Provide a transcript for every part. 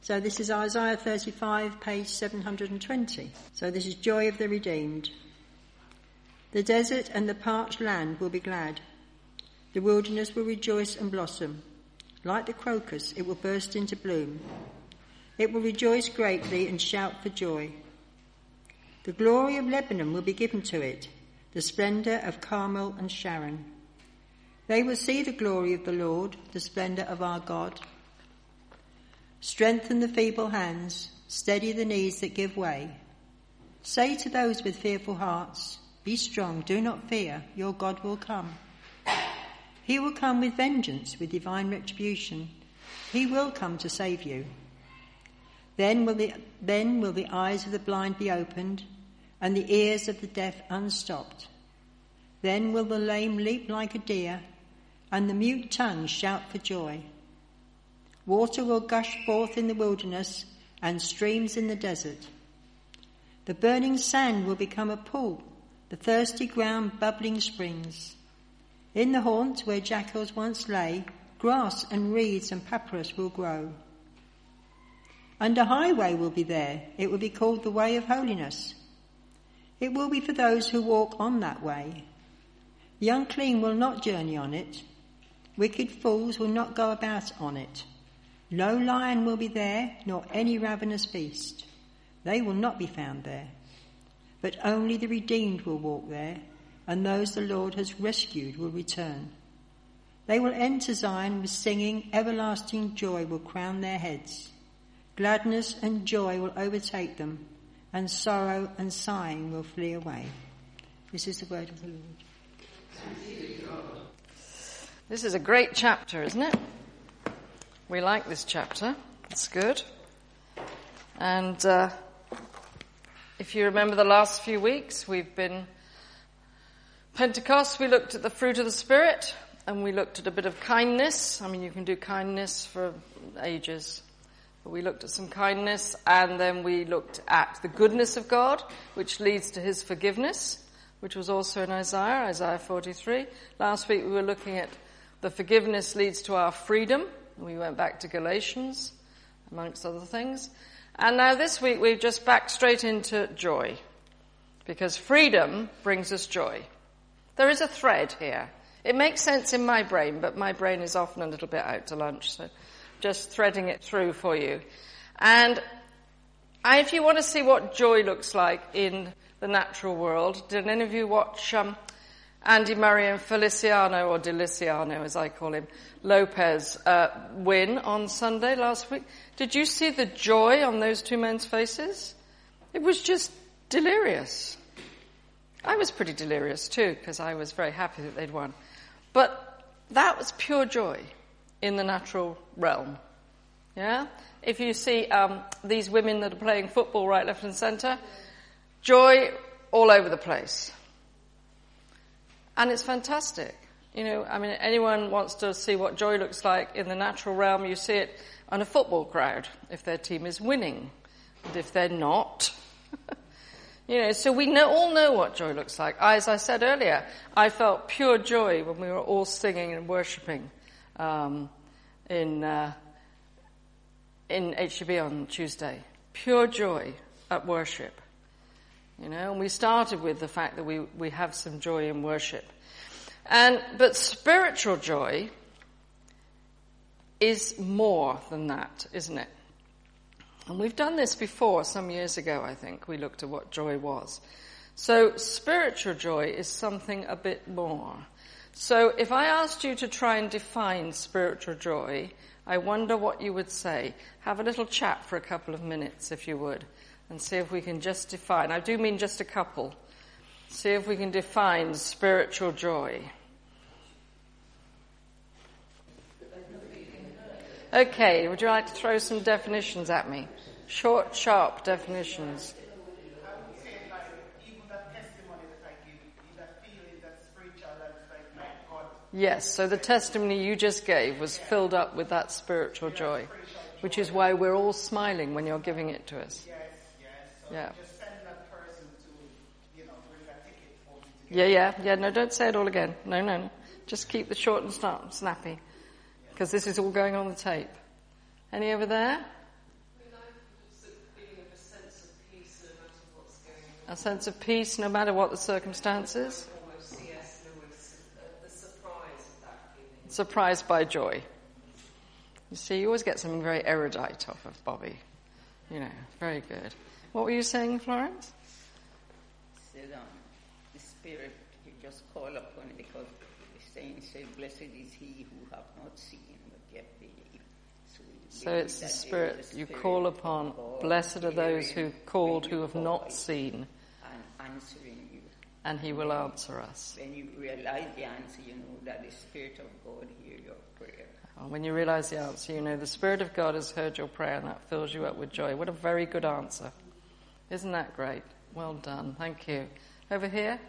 So this is Isaiah 35, page 720. So this is joy of the redeemed. The desert and the parched land will be glad. The wilderness will rejoice and blossom. Like the crocus, it will burst into bloom. It will rejoice greatly and shout for joy. The glory of Lebanon will be given to it, the splendour of Carmel and Sharon. They will see the glory of the Lord, the splendour of our God. Strengthen the feeble hands, steady the knees that give way. Say to those with fearful hearts, be strong, do not fear, your God will come. He will come with vengeance, with divine retribution. He will come to save you. Then will the eyes of the blind be opened, and the ears of the deaf unstopped. Then will the lame leap like a deer, and the mute tongue shout for joy. Water will gush forth in the wilderness, and streams in the desert. The burning sand will become a pool, the thirsty ground bubbling springs. In the haunt where jackals once lay, grass and reeds and papyrus will grow. And a highway will be there. It will be called the way of holiness. It will be for those who walk on that way. The unclean will not journey on it. Wicked fools will not go about on it. No lion will be there, nor any ravenous beast. They will not be found there. But only the redeemed will walk there, and those the Lord has rescued will return. They will enter Zion with singing. Everlasting joy will crown their heads. Gladness and joy will overtake them, and sorrow and sighing will flee away. This is the word of the Lord. This is a great chapter, isn't it? We like this chapter. It's good. And if you remember the last few weeks, we've been Pentecost, we looked at the fruit of the Spirit, and we looked at a bit of kindness. I mean, you can do kindness for ages. But we looked at some kindness, and then we looked at the goodness of God, which leads to his forgiveness, which was also in Isaiah 43. Last week we were looking at the forgiveness leads to our freedom. We went back to Galatians, amongst other things. And now this week we're just back straight into joy, because freedom brings us joy. There is a thread here. It makes sense in my brain, but my brain is often a little bit out to lunch, so just threading it through for you. And if you want to see what joy looks like in the natural world, did any of you watch Andy Murray and Feliciano, or Deliciano as I call him, Lopez, win on Sunday last week? Did you see the joy on those two men's faces? It was just delirious. I was pretty delirious too, because I was very happy that they'd won. But that was pure joy in the natural realm. Yeah? If you see these women that are playing football right, left and centre, joy all over the place. And it's fantastic. You know, I mean, anyone wants to see what joy looks like in the natural realm, you see it on a football crowd, if their team is winning. And if they're not, you know, so we all know what joy looks like. As I said earlier, I felt pure joy when we were all singing and worshipping in HTB on Tuesday. Pure joy at worship. You know, and we started with the fact that we have some joy in worship. But spiritual joy is more than that, isn't it? And we've done this before, some years ago, I think. We looked at what joy was. So spiritual joy is something a bit more. So if I asked you to try and define spiritual joy, I wonder what you would say. Have a little chat for a couple of minutes, if you would, and see if we can just define. I do mean just a couple. See if we can define spiritual joy. Okay, would you like to throw some definitions at me? Short, sharp definitions. I would say, like, even that testimony that I give, that feeling, that spiritual, like God. Yes, so the testimony you just gave was filled up with that spiritual joy, which is why we're all smiling when you're giving it to us. Yes. So yeah. Just send that person to, bring that ticket for me. Yeah. No, don't say it all again. No. Just keep the short and snappy, because this is all going on the tape. Any over there? A sense of peace no matter what the circumstances. Almost C.S. Lewis, the surprise of that feeling. Surprised by joy. You see, you always get something very erudite off of Bobby. You know, very good. What were you saying, Florence? Said, the Spirit, you just call upon it because the saints say, blessed is he who have not seen but yet believe. So it's the Spirit you call upon. Blessed are those who called who have not seen. And answering you. And he will answer us. When you realize the answer, you know that the Spirit of God hears your prayer. When you realize the answer, you know the Spirit of God has heard your prayer and that fills you up with joy. What a very good answer. Isn't that great? Well done. Thank you. Over here?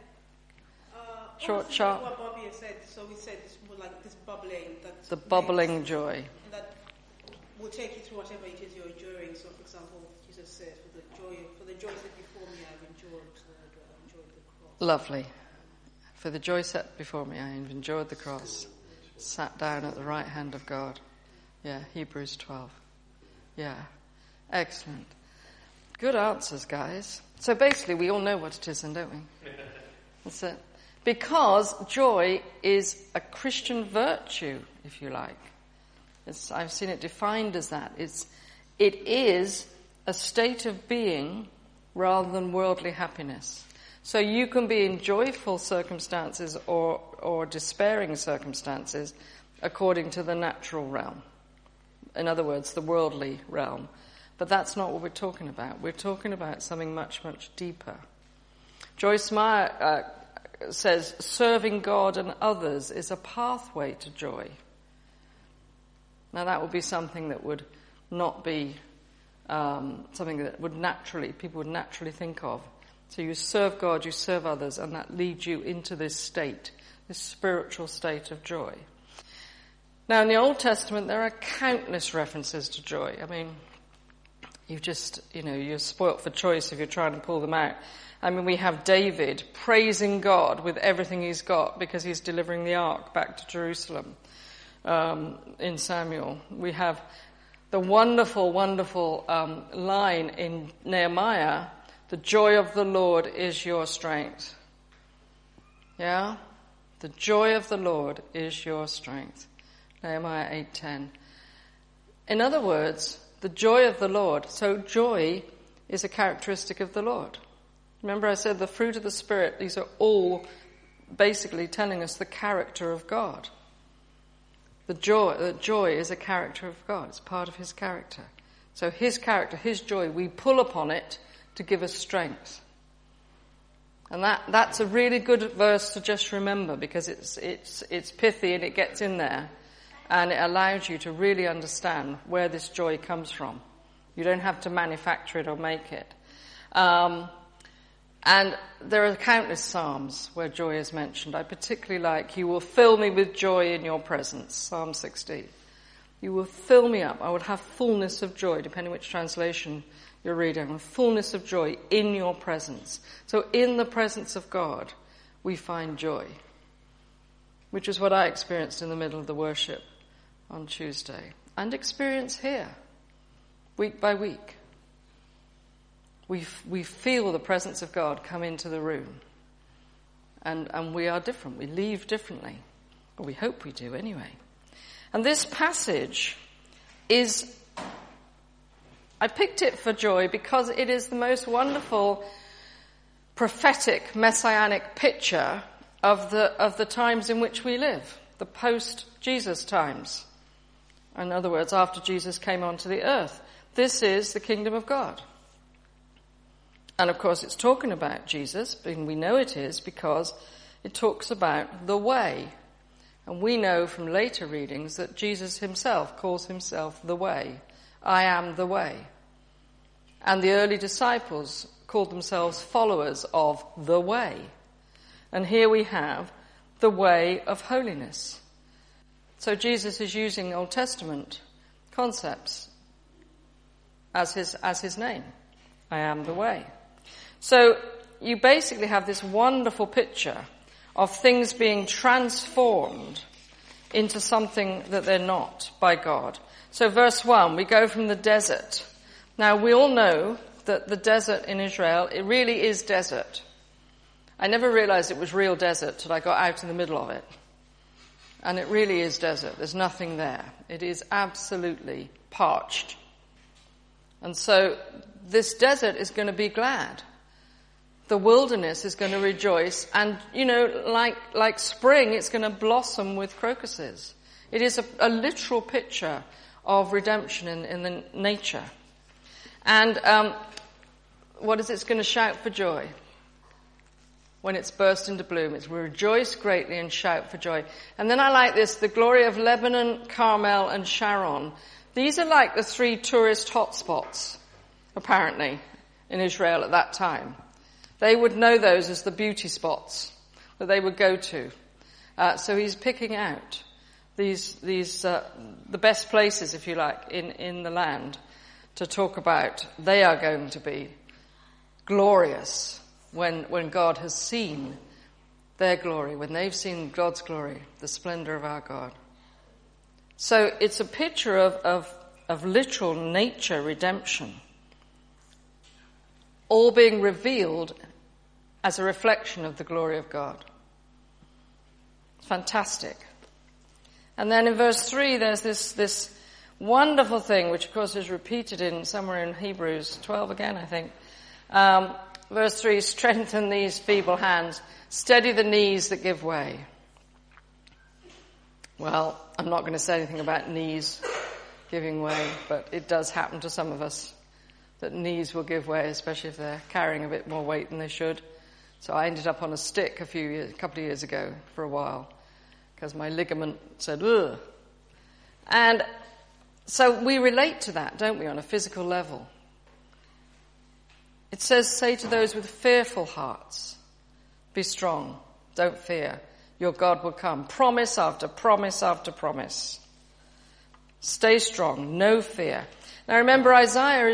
Short, sharp. What Bobby has said, so we said it's more like this bubbling. That's the bubbling joy. And that will take you through whatever it is you're enduring. So, for example, Jesus said, for the joy set before me, I've endured the cross. Lovely. For the joy set before me, I have endured the cross. Sat down at the right hand of God. Yeah, Hebrews 12. Yeah, excellent. Good answers, guys. So basically, we all know what it is, then, don't we? That's it. Because joy is a Christian virtue, if you like. I've seen it defined as that. It is a state of being rather than worldly happiness. So you can be in joyful circumstances or despairing circumstances according to the natural realm. In other words, the worldly realm. But that's not what we're talking about. We're talking about something much, much deeper. Joyce Meyer says, serving God and others is a pathway to joy. Now that would be something that would not be something that people would naturally think of. So you serve God, you serve others, and that leads you into this state, this spiritual state of joy. Now in the Old Testament there are countless references to joy. I mean, you're spoilt for choice if you're trying to pull them out. I mean, we have David praising God with everything he's got because he's delivering the ark back to Jerusalem in Samuel. We have the wonderful, wonderful line in Nehemiah, the joy of the Lord is your strength. Yeah? The joy of the Lord is your strength. Nehemiah 8:10. In other words, the joy of the Lord. So joy is a characteristic of the Lord. Remember I said the fruit of the Spirit, these are all basically telling us the character of God. The joy is a character of God. It's part of his character. So his character, his joy, we pull upon it to give us strength. And that's a really good verse to just remember because it's pithy and it gets in there and it allows you to really understand where this joy comes from. You don't have to manufacture it or make it. And there are countless psalms where joy is mentioned. I particularly like, you will fill me with joy in your presence, Psalm 60. You will fill me up. I will have fullness of joy, depending which translation you're reading. Fullness of joy in your presence. So in the presence of God, we find joy. Which is what I experienced in the middle of the worship on Tuesday. And experience here, week by week. We feel the presence of God come into the room. And we are different. We leave differently. Or we hope we do anyway. And this passage is, I picked it for joy because it is the most wonderful prophetic messianic picture of the times in which we live. The post-Jesus times. In other words, after Jesus came onto the earth. This is the kingdom of God. And of course it's talking about Jesus, and we know it is because it talks about the way. And we know from later readings that Jesus himself calls himself the way. I am the way. And the early disciples called themselves followers of the way. And here we have the way of holiness. So Jesus is using Old Testament concepts as his name. I am the way. So you basically have this wonderful picture of things being transformed into something that they're not by God. So verse 1, we go from the desert. Now we all know that the desert in Israel, it really is desert. I never realized it was real desert till I got out in the middle of it. And it really is desert. There's nothing there. It is absolutely parched. And so this desert is going to be glad. The wilderness is going to rejoice. And, like spring, it's going to blossom with crocuses. It is a literal picture of redemption in the nature. And what is it? It's going to shout for joy. When it's burst into bloom, it's rejoice greatly and shout for joy. And then I like this, the glory of Lebanon, Carmel, and Sharon. These are like the 3 tourist hotspots, apparently, in Israel at that time. They would know those as the beauty spots that they would go to. So he's picking out these the best places, if you like, in the land to talk about. They are going to be glorious when God has seen their glory, when they've seen God's glory, the splendor of our God. So it's a picture of literal nature redemption, all being revealed as a reflection of the glory of God. Fantastic. And then in verse 3, there's this wonderful thing, which of course is repeated in somewhere in Hebrews 12 again, I think. Verse 3, strengthen these feeble hands, steady the knees that give way. Well, I'm not going to say anything about knees giving way, but it does happen to some of us that knees will give way, especially if they're carrying a bit more weight than they should. So I ended up on a stick a couple of years ago for a while because my ligament said, ugh. And so we relate to that, don't we, on a physical level? It says, say to those with fearful hearts, be strong, don't fear, your God will come. Promise after promise after promise. Stay strong, no fear. Now remember, Isaiah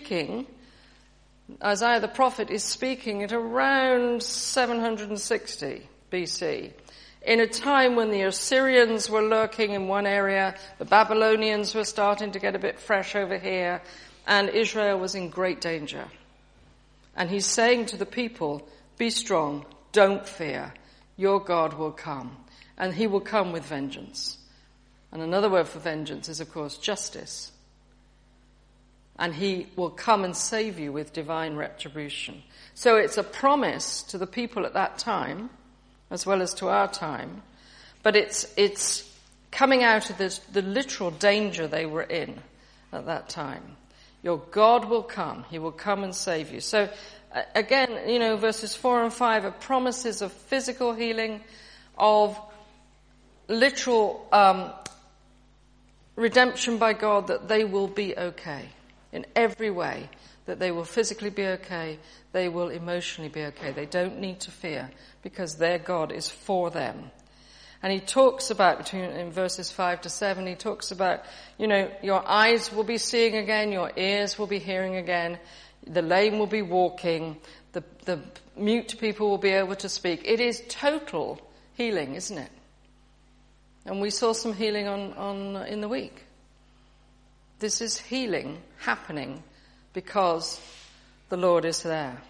the prophet is speaking at around 760 BC, in a time when the Assyrians were lurking in one area, the Babylonians were starting to get a bit fresh over here, and Israel was in great danger. And he's saying to the people, be strong, don't fear, your God will come, and he will come with vengeance. And another word for vengeance is, of course, justice. And he will come and save you with divine retribution. So it's a promise to the people at that time, as well as to our time, but it's coming out of the literal danger they were in at that time. Your God will come. He will come and save you. So again, verses 4 and 5 are promises of physical healing, of literal redemption by God, that they will be okay in every way, that they will physically be okay, they will emotionally be okay. They don't need to fear because their God is for them. And he talks about, in verses 5 to 7, he talks about, your eyes will be seeing again, your ears will be hearing again, the lame will be walking, the mute people will be able to speak. It is total healing, isn't it? And we saw some healing in the week. This is healing happening because the Lord is there.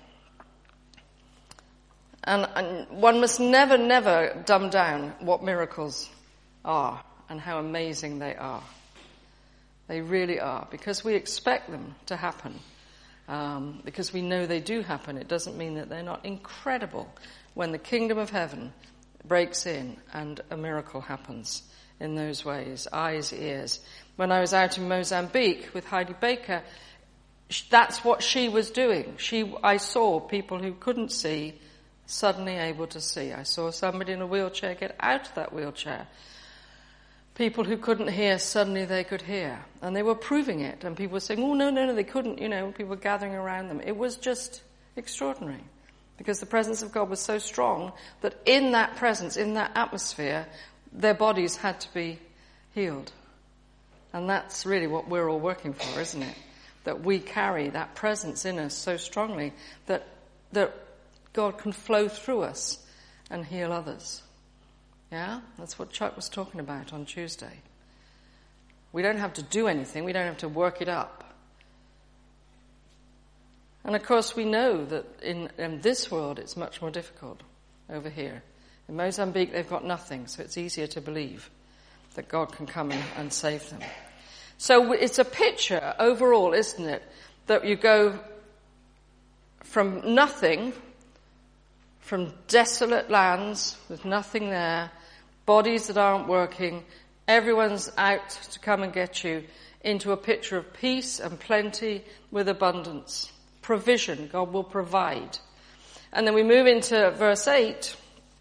And one must never, never dumb down what miracles are and how amazing they are. They really are, because we expect them to happen. Because we know they do happen. It doesn't mean that they're not incredible when the kingdom of heaven breaks in and a miracle happens in those ways. Eyes, ears. When I was out in Mozambique with Heidi Baker, that's what she was doing. I saw people who couldn't see suddenly able to see. I saw somebody in a wheelchair get out of that wheelchair. People who couldn't hear, suddenly they could hear. And they were proving it. And people were saying, oh, no, they couldn't. People were gathering around them. It was just extraordinary. Because the presence of God was so strong that in that presence, in that atmosphere, their bodies had to be healed. And that's really what we're all working for, isn't it? That we carry that presence in us so strongly that God can flow through us and heal others. Yeah? That's what Chuck was talking about on Tuesday. We don't have to do anything. We don't have to work it up. And of course we know that in this world it's much more difficult over here. In Mozambique they've got nothing, so it's easier to believe that God can come and save them. So it's a picture overall, isn't it, that you go from nothing, from desolate lands with nothing there, bodies that aren't working, everyone's out to come and get you, into a picture of peace and plenty with abundance. Provision, God will provide. And then we move into verse 8,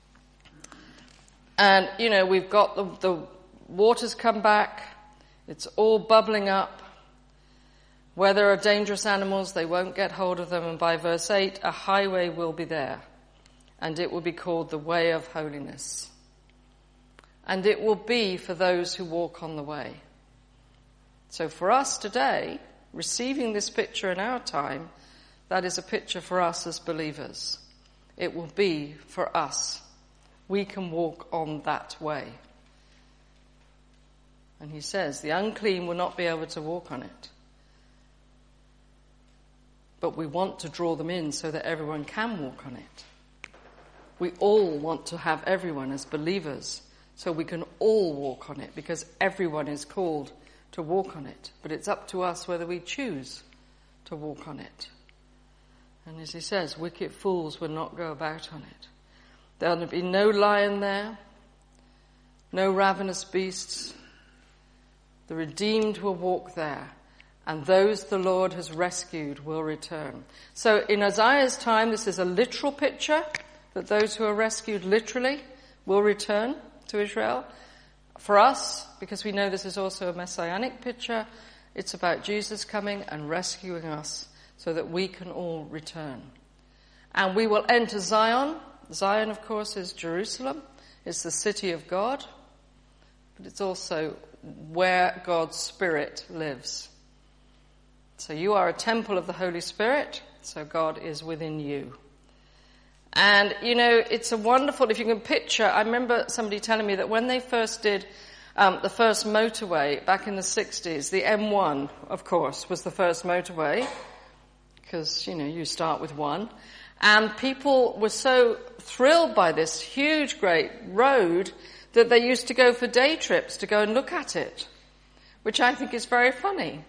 and, we've got the waters come back, it's all bubbling up. Where there are dangerous animals, they won't get hold of them, and by verse 8, a highway will be there, and it will be called the way of holiness. And it will be for those who walk on the way. So for us today, receiving this picture in our time, that is a picture for us as believers. It will be for us. We can walk on that way. And he says, the unclean will not be able to walk on it. But we want to draw them in so that everyone can walk on it. We all want to have everyone as believers so we can all walk on it, because everyone is called to walk on it. But it's up to us whether we choose to walk on it. And as he says, wicked fools will not go about on it. There will be no lion there, no ravenous beasts. The redeemed will walk there, and those the Lord has rescued will return. So in Isaiah's time, this is a literal picture, that those who are rescued literally will return to Israel. For us, because we know this is also a messianic picture, it's about Jesus coming and rescuing us so that we can all return. And we will enter Zion. Zion, of course, is Jerusalem. It's the city of God. But it's also where God's Spirit lives. So you are a temple of the Holy Spirit, so God is within you. And, it's a wonderful, if you can picture, I remember somebody telling me that when they first did the first motorway back in the 60s, the M1, of course, was the first motorway, because, you start with one. And people were so thrilled by this huge, great road that they used to go for day trips to go and look at it, which I think is very funny.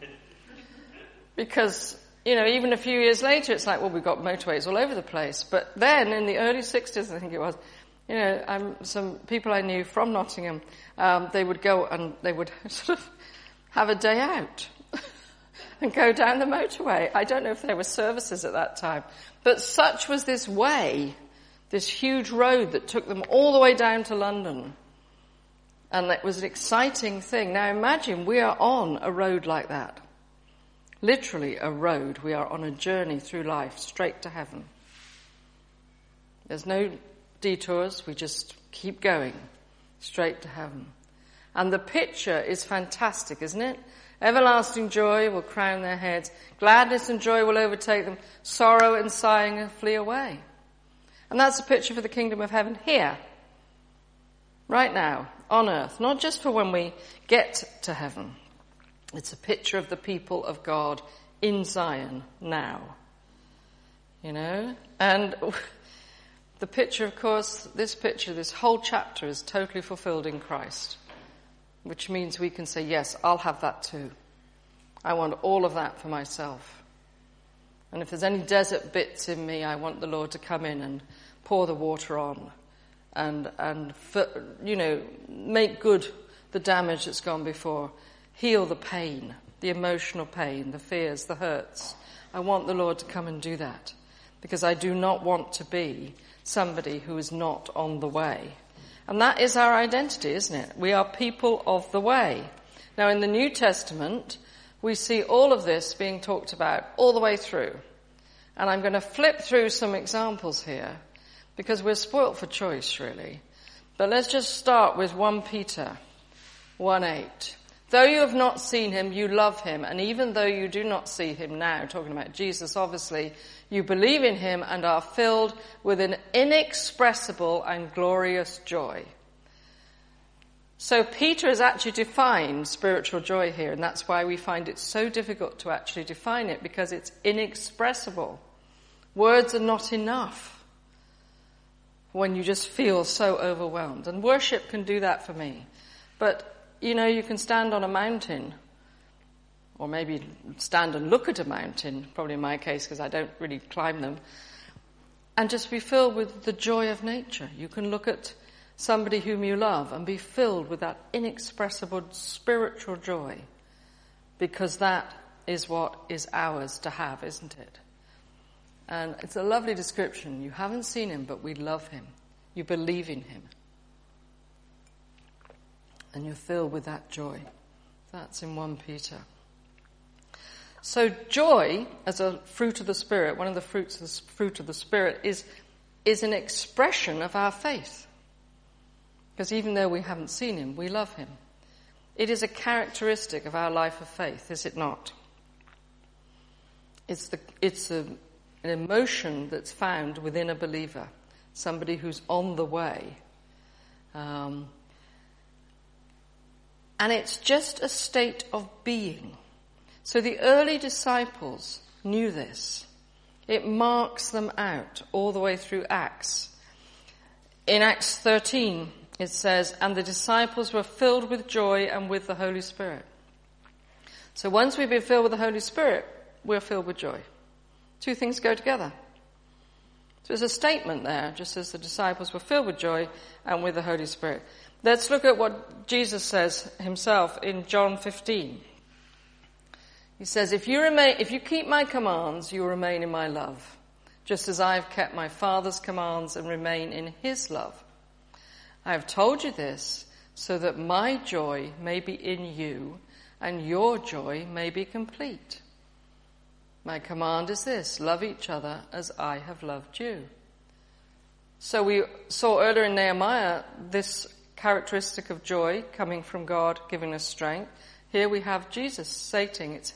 Because, even a few years later, it's like, well, we've got motorways all over the place. But then, in the early 60s, I think it was, some people I knew from Nottingham, they would go and they would sort of have a day out and go down the motorway. I don't know if there were services at that time. But such was this way, this huge road that took them all the way down to London. And it was an exciting thing. Now imagine we are on a road like that. Literally a road. We are on a journey through life, straight to heaven. There's no detours. We just keep going, straight to heaven. And the picture is fantastic, isn't it? Everlasting joy will crown their heads. Gladness and joy will overtake them. Sorrow and sighing will flee away. And that's a picture for the kingdom of heaven here. Right now, on earth. Not just for when we get to heaven. It's a picture of the people of God in Zion now. And the picture, of course, this whole chapter is totally fulfilled in Christ. Which means we can say, yes, I'll have that too. I want all of that for myself. And if there's any desert bits in me, I want the Lord to come in and pour the water on and make good the damage that's gone before. Heal the pain, the emotional pain, the fears, the hurts. I want the Lord to come and do that because I do not want to be somebody who is not on the way. And that is our identity, isn't it? We are people of the way. Now, in the New Testament, we see all of this being talked about all the way through. And I'm going to flip through some examples here because we're spoilt for choice, really. But let's just start with 1 Peter 1:8. Though you have not seen him, you love him. And even though you do not see him now, talking about Jesus, obviously, you believe in him and are filled with an inexpressible and glorious joy. So Peter has actually defined spiritual joy here, and that's why we find it so difficult to actually define it, because it's inexpressible. Words are not enough when you just feel so overwhelmed. And worship can do that for me. But, you know, you can stand on a mountain, or maybe stand and look at a mountain, probably in my case because I don't really climb them, and just be filled with the joy of nature. You can look at somebody whom you love and be filled with that inexpressible spiritual joy, because that is what is ours to have, isn't it? And it's a lovely description. You haven't seen him, but we love him. You believe in him. And you're filled with that joy. That's in 1 Peter. So joy, as a fruit of the Spirit, one of the fruits of the fruit of the Spirit, is an expression of our faith. Because even though we haven't seen him, we love him. It is a characteristic of our life of faith, is it not? It's an emotion that's found within a believer, somebody who's on the way. And it's just a state of being. So the early disciples knew this. It marks them out all the way through Acts. In Acts 13, it says, and the disciples were filled with joy and with the Holy Spirit. So once we've been filled with the Holy Spirit, we're filled with joy. Two things go together. So there's a statement there, just as the disciples were filled with joy and with the Holy Spirit. Let's look at what Jesus says himself in John 15. He says, if you keep my commands, you will remain in my love, just as I have kept my Father's commands and remain in his love. I have told you this so that my joy may be in you and your joy may be complete. My command is this, love each other as I have loved you. So we saw earlier in Nehemiah this characteristic of joy coming from God, giving us strength. Here we have Jesus stating it's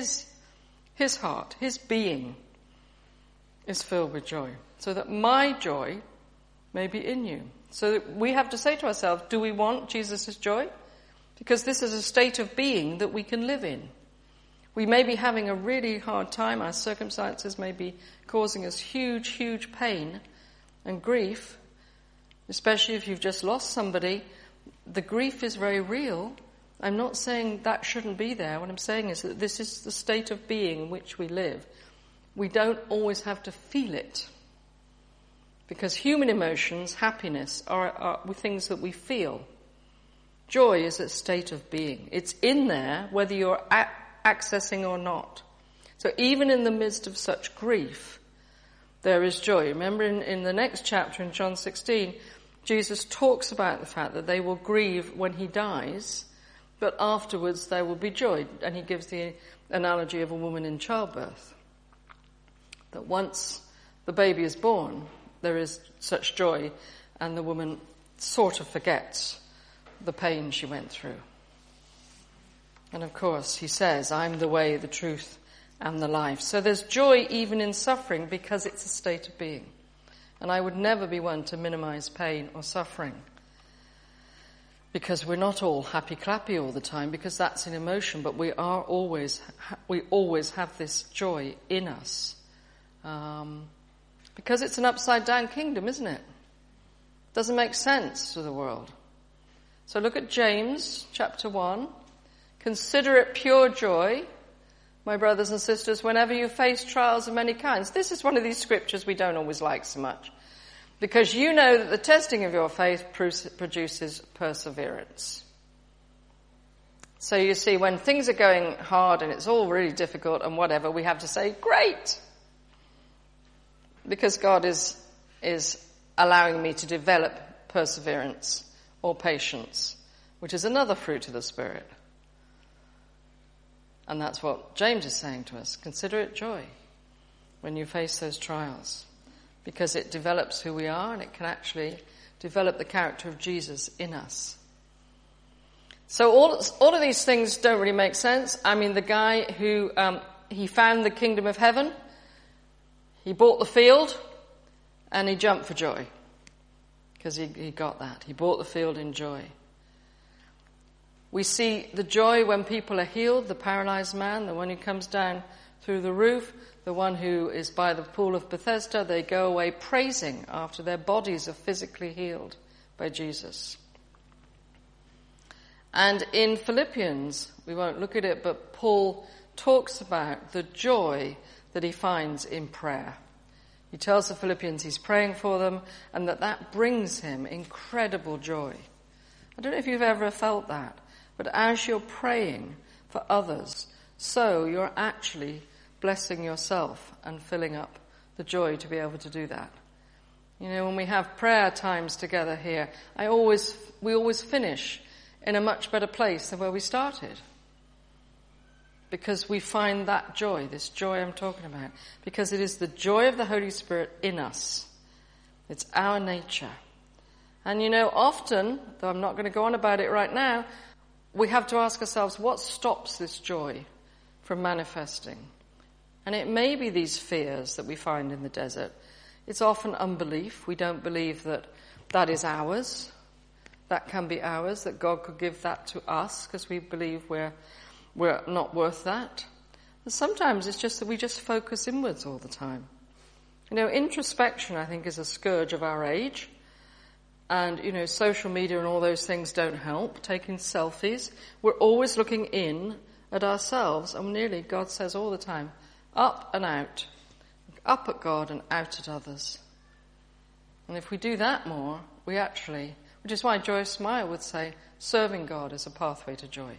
his heart, his being is filled with joy, so that my joy may be in you. So that we have to say to ourselves, do we want Jesus' joy? Because this is a state of being that we can live in. We may be having a really hard time. Our circumstances may be causing us huge, huge pain and grief, especially if you've just lost somebody. The grief is very real. I'm not saying that shouldn't be there. What I'm saying is that this is the state of being in which we live. We don't always have to feel it. Because human emotions, happiness, are things that we feel. Joy is a state of being. It's in there whether you're accessing or not. So even in the midst of such grief, there is joy. Remember in the next chapter in John 16, Jesus talks about the fact that they will grieve when he dies, but afterwards there will be joy. And he gives the analogy of a woman in childbirth. That once the baby is born, there is such joy, and the woman sort of forgets the pain she went through. And of course, he says, I'm the way, the truth, and the life. So there's joy even in suffering because it's a state of being. And I would never be one to minimize pain or suffering. Because we're not all happy-clappy all the time, because that's an emotion, but we always have this joy in us. Because it's an upside-down kingdom, isn't it? Doesn't make sense to the world. So look at James chapter 1. Consider it pure joy, my brothers and sisters, whenever you face trials of many kinds. This is one of these scriptures we don't always like so much. Because you know that the testing of your faith produces perseverance. So you see, when things are going hard and it's all really difficult and whatever, we have to say, great! Because God is allowing me to develop perseverance or patience, which is another fruit of the Spirit. And that's what James is saying to us. Consider it joy when you face those trials, because it develops who we are and it can actually develop the character of Jesus in us. So all of these things don't really make sense. I mean, the guy who, he found the kingdom of heaven, he bought the field and he jumped for joy because he got that. He bought the field in joy. We see the joy when people are healed, the paralyzed man, the one who comes down through the roof, the one who is by the pool of Bethesda, they go away praising after their bodies are physically healed by Jesus. And in Philippians, we won't look at it, but Paul talks about the joy that he finds in prayer. He tells the Philippians he's praying for them and that brings him incredible joy. I don't know if you've ever felt that, but as you're praying for others, so you're actually blessing yourself and filling up the joy to be able to do that. You know, when we have prayer times together here, we always finish in a much better place than where we started. Because we find that joy, this joy I'm talking about, because it is the joy of the Holy Spirit in us. It's our nature. And you know, often, though I'm not going to go on about it right now, we have to ask ourselves, what stops this joy from manifesting? And it may be these fears that we find in the desert. It's often unbelief. We don't believe that that is ours. That can be ours, that God could give that to us because we believe we're not worth that. And sometimes it's just that we just focus inwards all the time. You know, introspection, I think, is a scourge of our age. And, you know, social media and all those things don't help. Taking selfies. We're always looking in at ourselves. And nearly, God says all the time, up and out. Up at God and out at others. And if we do that more, we actually, which is why Joyce Meyer would say, serving God is a pathway to joy.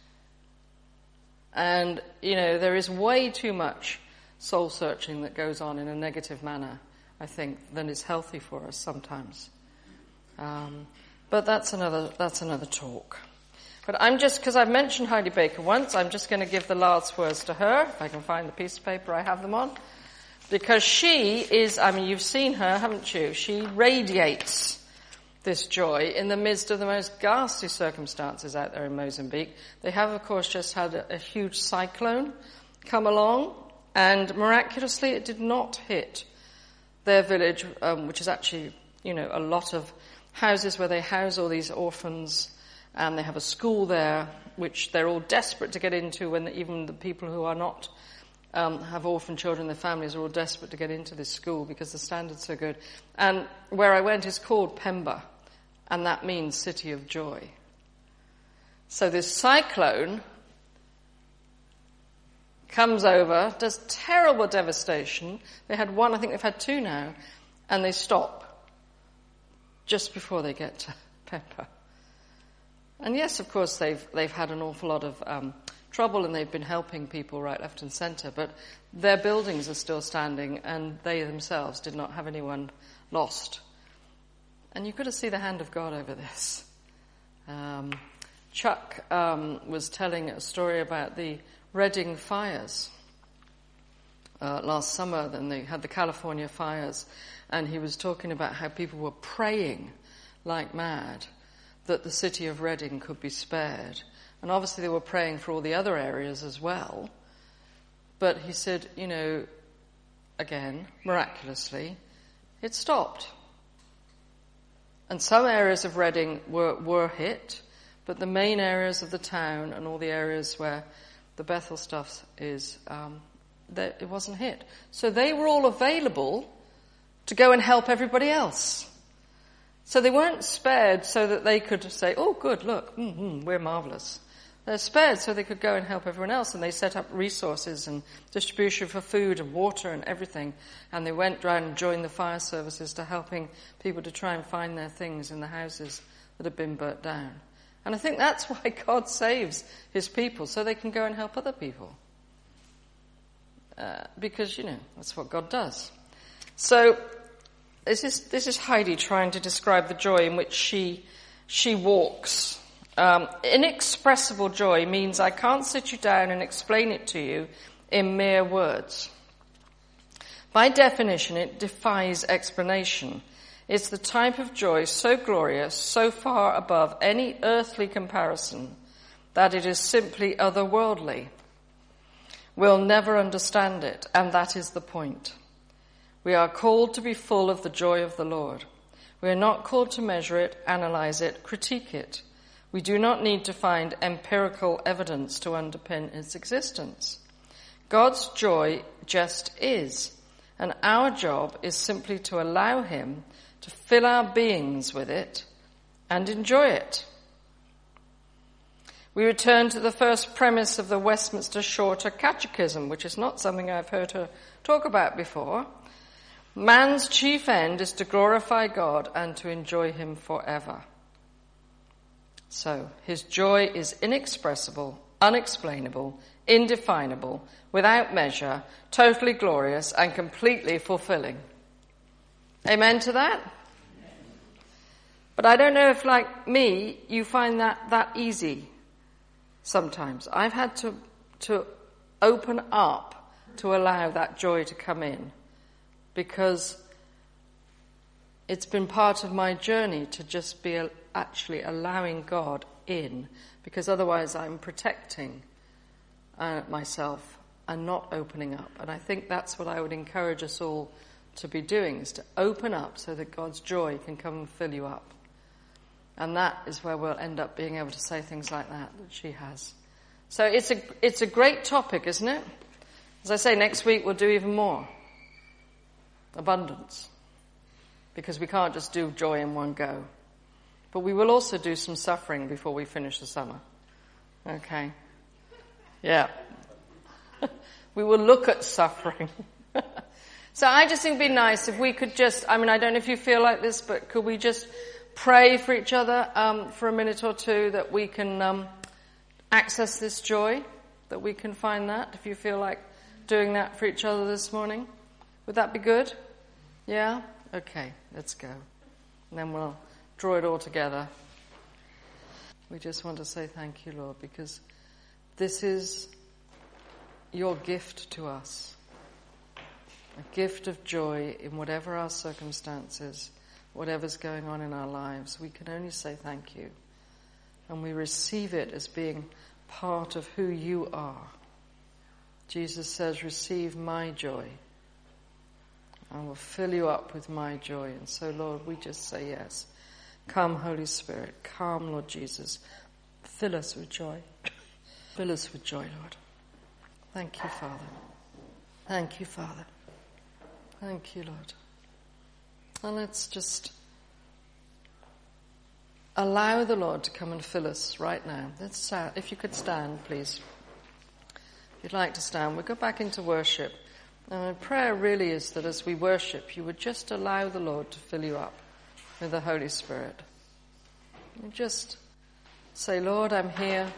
And, you know, there is way too much soul searching that goes on in a negative manner, I think, than is healthy for us sometimes. But that's another talk. But I'm just, because I've mentioned Heidi Baker once, I'm just going to give the last words to her, if I can find the piece of paper I have them on. Because she is, I mean, you've seen her, haven't you? She radiates this joy in the midst of the most ghastly circumstances out there in Mozambique. They have, of course, just had a huge cyclone come along, and miraculously it did not hit their village, which is actually, you know, a lot of houses where they house all these orphans, and they have a school there, which they're all desperate to get into when even the people who are not have orphan children, their families are all desperate to get into this school because the standards are good. And where I went is called Pemba, and that means city of joy. So this cyclone comes over, does terrible devastation. They had one, I think they've had two now, and they stop just before they get to Pemba. And yes, of course, they've had an awful lot of trouble, and they've been helping people right, left and centre, but their buildings are still standing, and they themselves did not have anyone lost. And you've got to see the hand of God over this. Chuck was telling a story about the Reading fires last summer. Then they had the California fires, and he was talking about how people were praying like mad that the city of Reading could be spared. And obviously they were praying for all the other areas as well. But he said, you know, again, miraculously, it stopped. And some areas of Reading were hit, but the main areas of the town and all the areas where the Bethel stuff is, it wasn't hit. So they were all available to go and help everybody else. So they weren't spared so that they could say, oh, good, look, we're marvellous. They're spared so they could go and help everyone else, and they set up resources and distribution for food and water and everything, and they went round and joined the fire services to helping people to try and find their things in the houses that had been burnt down. And I think that's why God saves his people, so they can go and help other people. Because, you know, that's what God does. So this is Heidi trying to describe the joy in which she walks. Inexpressible joy means I can't sit you down and explain it to you in mere words. By definition, it defies explanation. It's the type of joy so glorious, so far above any earthly comparison, that it is simply otherworldly. We'll never understand it, and that is the point. We are called to be full of the joy of the Lord. We are not called to measure it, analyze it, critique it. We do not need to find empirical evidence to underpin its existence. God's joy just is, and our job is simply to allow him to fill our beings with it and enjoy it. We return to the first premise of the Westminster Shorter Catechism, which is not something I've heard her talk about before. Man's chief end is to glorify God and to enjoy him forever. So, his joy is inexpressible, unexplainable, indefinable, without measure, totally glorious, and completely fulfilling. Amen to that? But I don't know if, like me, you find that easy sometimes. I've had to open up to allow that joy to come in, because it's been part of my journey to just be actually allowing God in, because otherwise I'm protecting myself and not opening up. And I think that's what I would encourage us all to be doing, is to open up so that God's joy can come and fill you up. And that is where we'll end up being able to say things like that she has. So it's a great topic, isn't it? As I say, next week we'll do even more. Abundance. Because we can't just do joy in one go. But we will also do some suffering before we finish the summer. Okay? Yeah. We will look at suffering. So I just think it'd be nice if we could just, I don't know if you feel like this, but could we just pray for each other for a minute or two, that we can access this joy, that we can find that, if you feel like doing that for each other this morning. Would that be good? Yeah? Okay, let's go. And then we'll draw it all together. We just want to say thank you, Lord, because this is your gift to us. A gift of joy in whatever our circumstances, whatever's going on in our lives. We can only say thank you. And we receive it as being part of who you are. Jesus says, receive my joy. I will fill you up with my joy. And so, Lord, we just say yes. Come, Holy Spirit. Come, Lord Jesus. Fill us with joy. Fill us with joy, Lord. Thank you, Father. Thank you, Father. Thank you, Lord. And let's just allow the Lord to come and fill us right now. If you could stand, please. If you'd like to stand, we'll go back into worship. And prayer really is that as we worship, you would just allow the Lord to fill you up with the Holy Spirit. And just say, Lord, I'm here.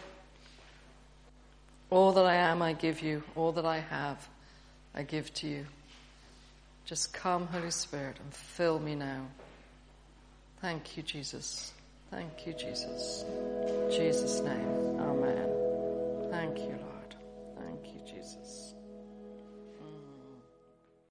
All that I am, I give you. All that I have, I give to you. Just come, Holy Spirit, and fill me now. Thank you, Jesus. Thank you, Jesus. In Jesus' name, amen. Thank you, Lord.